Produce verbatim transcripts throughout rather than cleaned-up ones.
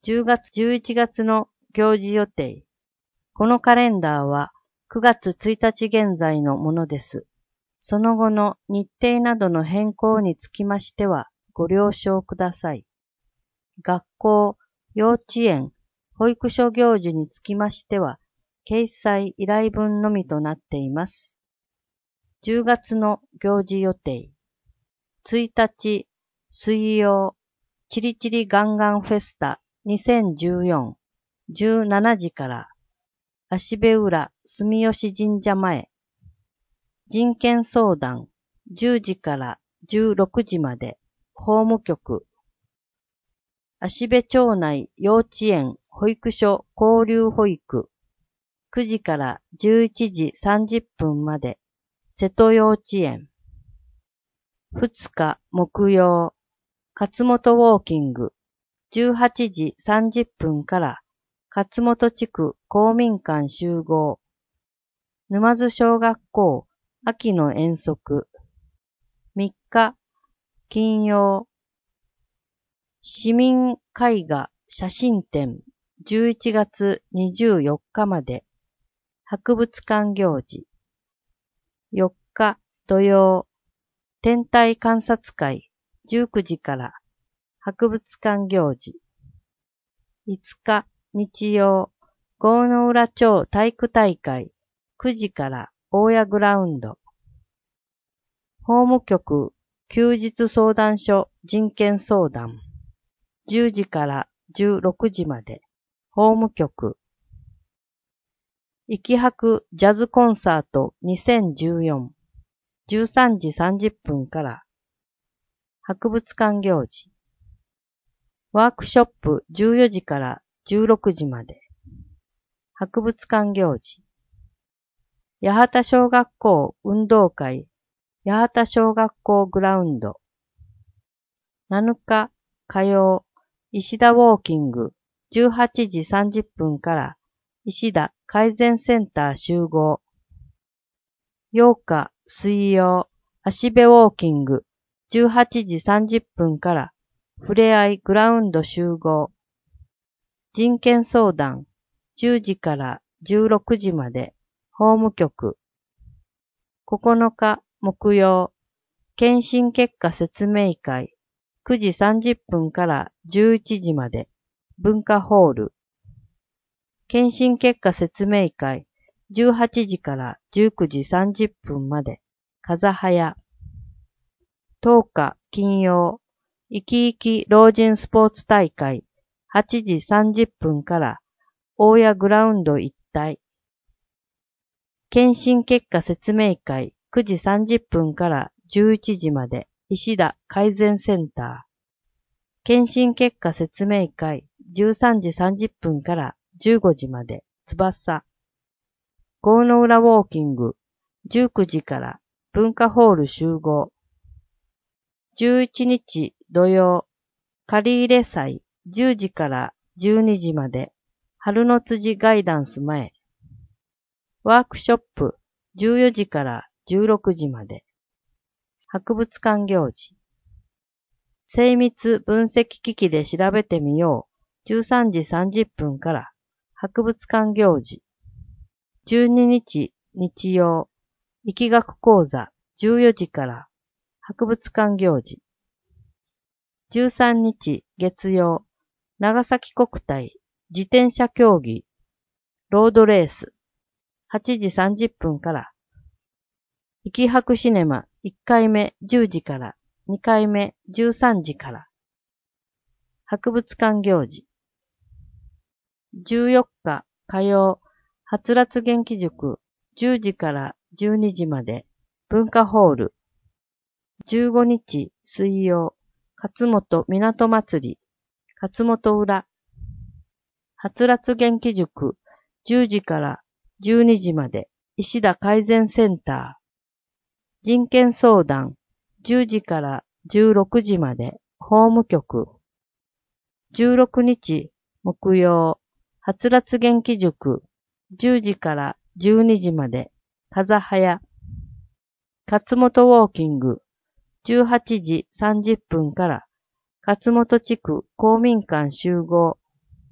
じゅうがつ、じゅういちがつの行事予定。このカレンダーはくがつついたち現在のものです。その後の日程などの変更につきましてはご了承ください。学校、幼稚園、保育所行事につきましては、掲載依頼文のみとなっています。じゅうがつの行事予定。ついたち、水曜、チリチリガンガンフェスタにせんじゅうよん、じゅうしちじから、芦部浦住吉神社前。人権相談、じゅうじからじゅうろくじまで、法務局。芦部町内幼稚園保育所交流保育。くじからじゅういちじさんじゅっぷんまで、瀬戸幼稚園。ふつか木曜、勝本ウォーキング、じゅうはちじさんじゅっぷんから、勝本地区公民館集合。沼津小学校秋の遠足。みっか金曜、市民絵画写真展じゅういちがつにじゅうよっかまで。博物館行事。よっか土曜、天体観察会じゅうくじから博物館行事。いつか日曜、郷の浦町体育大会くじから大谷グラウンド。法務局休日相談所人権相談じゅうじからじゅうろくじまで。法務局。いきはくジャズコンサートにせんじゅうよん、じゅうさんじさんじゅっぷんから博物館行事。ワークショップじゅうよじからじゅうろくじまで。博物館行事。八幡小学校運動会八幡小学校グラウンド。なのか火曜、石田ウォーキングじゅうはちじさんじゅっぷんから石田改善センター集合。ようか水曜、芦部ウォーキングじゅうはちじさんじゅっぷんからふれあいグラウンド集合。人権相談じゅうじからじゅうろくじまで。法務局。ここのか木曜、検診結果説明会くじさんじゅっぷんからじゅういちじまで。文化ホール。検診結果説明会じゅうはちじからじゅうくじさんじゅっぷんまで。風早。とおか金曜、いきいき老人スポーツ大会はちじさんじゅっぷんから大谷グラウンド一帯。検診結果説明会くじさんじゅっぷんからじゅういちじまで。石田改善センター。検診結果説明会じゅうさんじさんじゅっぷんからじゅうごじまで。翼。郷の浦ウォーキングじゅうくじから文化ホール集合。じゅういちにち土曜、借入祭じゅうじからじゅうにじまで。春の辻ガイダンス前。ワークショップじゅうよじからじゅうろくじまで。博物館行事。精密分析機器で調べてみよう。じゅうさんじさんじゅっぷんから博物館行事。じゅうににち日曜、力学講座じゅうよじから博物館行事。じゅうさんにち月曜、長崎国体自転車競技ロードレースはちじさんじゅっぷんから。いきはくシネマいっかいめじゅうじからにかいめじゅうさんじから。博物館行事。じゅうよっか火曜、はつらつ元気塾じゅうじからじゅうにじまで。文化ホール。じゅうごにち水曜、勝本港祭り勝本浦。はつらつ元気塾じゅうじからじゅうにじまで。石田改善センター。人権相談じゅうじからじゅうろくじまで。法務局。じゅうろくにち木曜、はつらつ元気塾じゅうじからじゅうにじまで。風早。勝本ウォーキングじゅうはちじさんじゅっぷんから勝本地区公民館集合。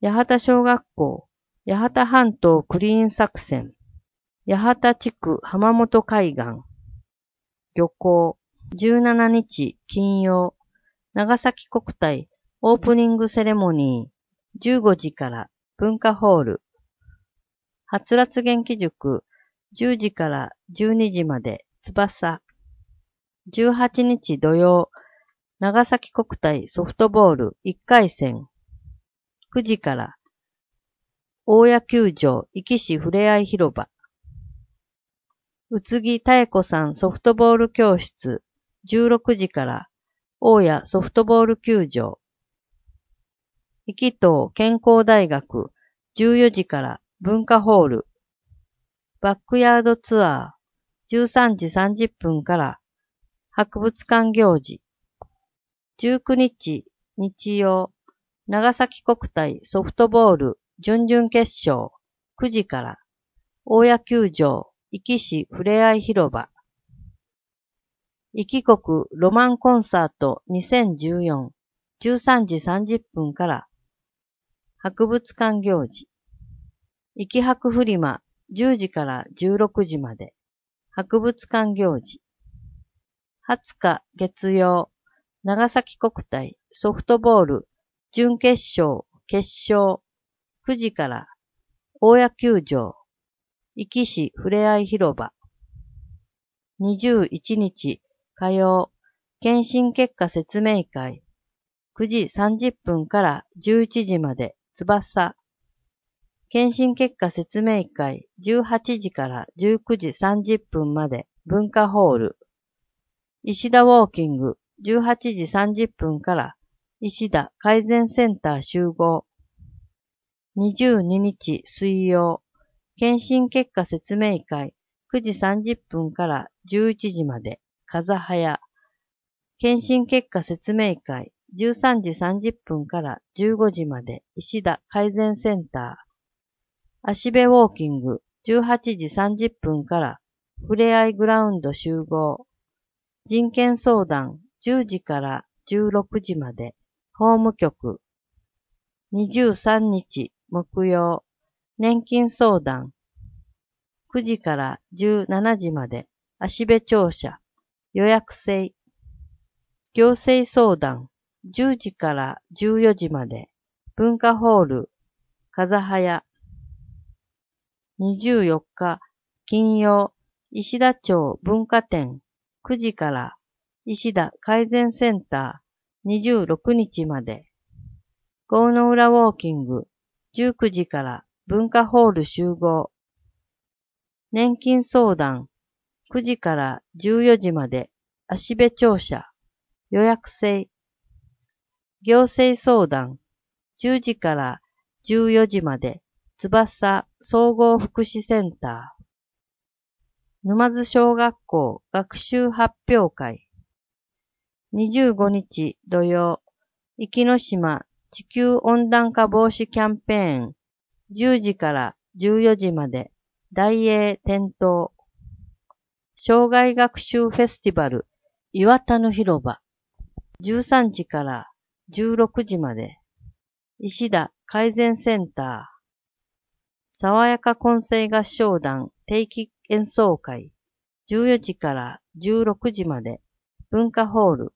八幡小学校、八幡半島クリーン作戦、八幡地区浜本海岸、漁港、じゅうしちにち金曜、長崎国体オープニングセレモニー、じゅうごじから文化ホール、はつらつ元気塾、じゅうじからじゅうにじまで翼、じゅうはちにち土曜、長崎国体ソフトボールいっかい戦、くじから、大谷球場壱岐市ふれあい広場、宇津木妙子さんソフトボール教室、じゅうろくじから、大谷ソフトボール球場、壱岐島健康大学、じゅうよじから文化ホール、バックヤードツアー、じゅうさんじさんじゅっぷんから博物館行事、じゅうくにち日曜、長崎国体ソフトボール準々決勝、くじから、大谷球場壱岐市ふれあい広場、壱岐国ロマンコンサートにせんじゅうよん、じゅうさんじさんじゅっぷんから、博物館行事、壱岐博フリマじゅうじからじゅうろくじまで、博物館行事、はつか月曜、長崎国体ソフトボール準決勝、決勝、くじから、大谷球場、壱岐市ふれあい広場、にじゅういちにち火曜、検診結果説明会、くじさんじゅっぷんからじゅういちじまで、翼。検診結果説明会、じゅうはちじからじゅうくじさんじゅっぷんまで、文化ホール。石田ウォーキング、じゅうはちじさんじゅっぷんから、石田改善センター集合。にじゅうににち水曜、検診結果説明会、くじさんじゅっぷんからじゅういちじまで、風早。検診結果説明会、じゅうさんじさんじゅっぷんからじゅうごじまで、石田改善センター。足部ウォーキング、じゅうはちじさんじゅっぷんから、ふれあいグラウンド集合。人権相談、じゅうじからじゅうろくじまで、法務局。にじゅうさんにち木曜、年金相談。くじからじゅうしちじまで、足部庁舎。予約制。行政相談、じゅうじからじゅうよじまで、文化ホール、風早。にじゅうよっか金曜、石田町文化展、くじから、石田改善センター、にじゅうろくにちまで。郷の浦ウォーキング、じゅうくじから文化ホール集合。年金相談、くじからじゅうよじまで、足部庁舎。予約制。行政相談、じゅうじからじゅうよじまで、翼総合福祉センター。沼津小学校学習発表会。にじゅうごにち土曜、壱岐の島地球温暖化防止キャンペーン、じゅうじからじゅうよじまで、大英点灯。障害学習フェスティバル、岩田の広場。じゅうさんじからじゅうろくじまで、石田改善センター。爽やか混声合唱団定期演奏会、じゅうよじからじゅうろくじまで、文化ホール。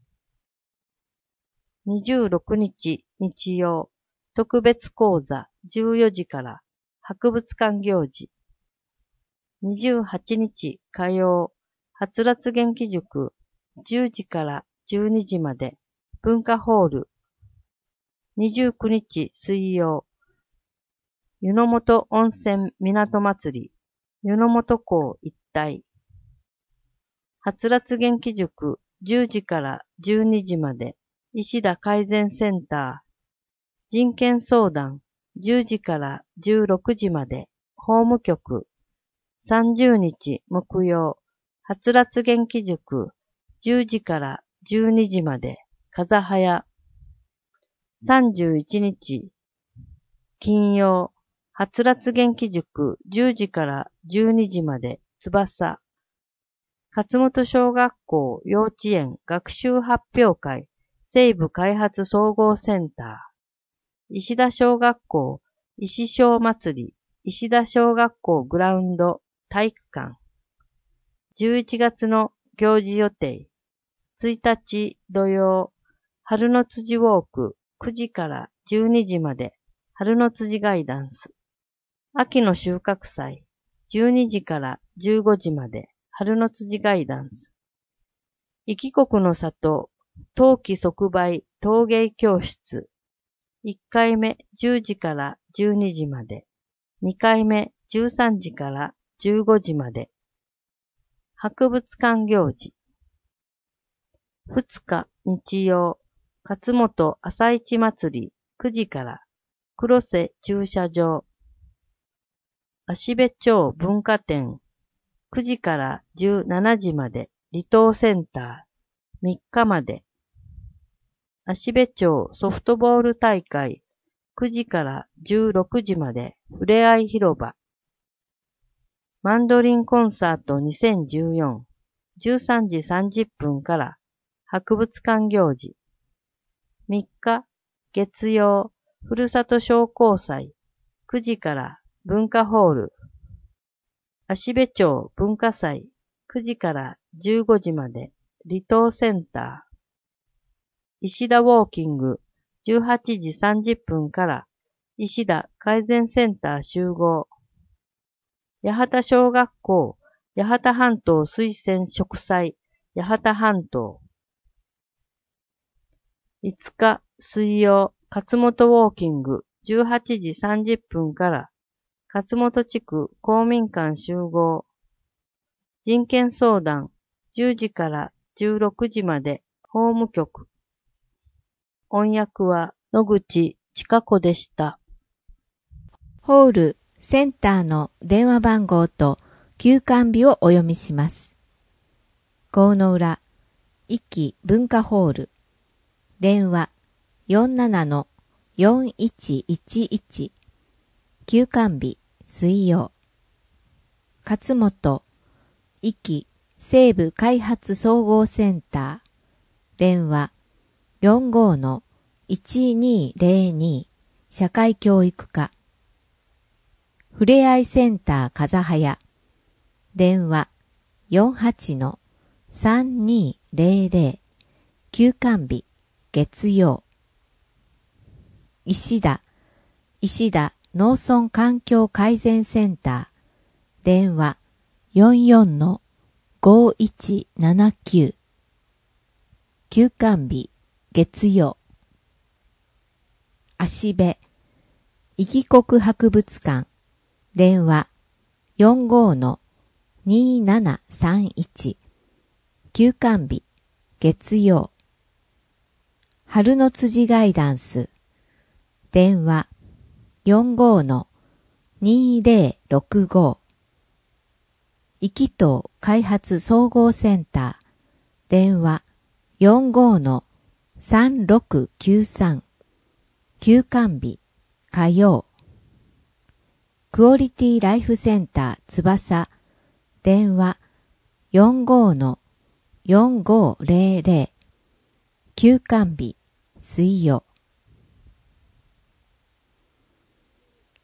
にじゅうろくにち日曜、特別講座じゅうよじから、博物館行事。にじゅうはちにち火曜、はつらつ元気塾じゅうじからじゅうにじまで、文化ホール。にじゅうくにち水曜、湯の本温泉港祭り、湯の本港一帯。はつらつ元気塾じゅうじからじゅうにじまで、石田改善センター。人権相談じゅうじからじゅうろくじまで、法務局。さんじゅうにち木曜、はつらつ元気塾じゅうじからじゅうにじまで、風早。さんじゅういちにち金曜、はつらつ元気塾じゅうじからじゅうにじまで、翼。勝本小学校幼稚園学習発表会、西部開発総合センター。 石田小学校石小祭り石田小学校グラウンド体育館。じゅういちがつの行事予定。ついたち土曜、春の辻ウォークくじからじゅうにじまで春の辻ガイダンス。秋の収穫祭じゅうにじからじゅうごじまで春の辻ガイダンス。壱岐国の里冬季即売陶芸教室。いっかいめじゅうじからじゅうにじまで。にかいめじゅうさんじからじゅうごじまで。博物館行事。ふつか日曜、勝本朝市祭りくじから黒瀬駐車場。芦部町文化展くじからじゅうしちじまで離島センターみっかまで。芦部町ソフトボール大会くじからじゅうろくじまでふれあい広場。マンドリンコンサートにせんじゅうよん、じゅうさんじさんじゅっぷんから博物館行事。みっか月曜、ふるさと商工祭くじから文化ホール。芦部町文化祭くじからじゅうごじまで離島センター。石田ウォーキングじゅうはちじさんじゅっぷんから石田改善センター集合。八幡小学校八幡半島推薦植栽八幡半島。いつか水曜勝本ウォーキングじゅうはちじさんじゅっぷんから勝本地区公民館集合。人権相談じゅうじからじゅうろくじまで法務局。音訳は野口千佳子でした。 ホールセンターの電話番号と休館日をお読みします。郷の浦壱岐文化ホール電話 よんじゅうななのよんいちいちいち 休館日水曜。勝本壱岐西部開発総合センター電話 よんじゅうごのいちにーぜろに 社会教育課。ふれあいセンター風早電話 よんじゅうはちのさんにーぜろぜろ 休館日月曜。石田石田農村環境改善センター電話 よんじゅうよんのごいちななきゅう 休館日月曜。芦部壱岐国博物館電話 よんじゅうごのにーななさんいち 休館日月曜。春の辻ガイダンス電話 よんじゅうごのにーぜろろくご 壱岐島開発総合センター電話 よんじゅうごのさんろくきゅうさん 休館日火曜。クオリティライフセンター翼電話 よんじゅうごのよんごぜろぜろ 休館日水曜。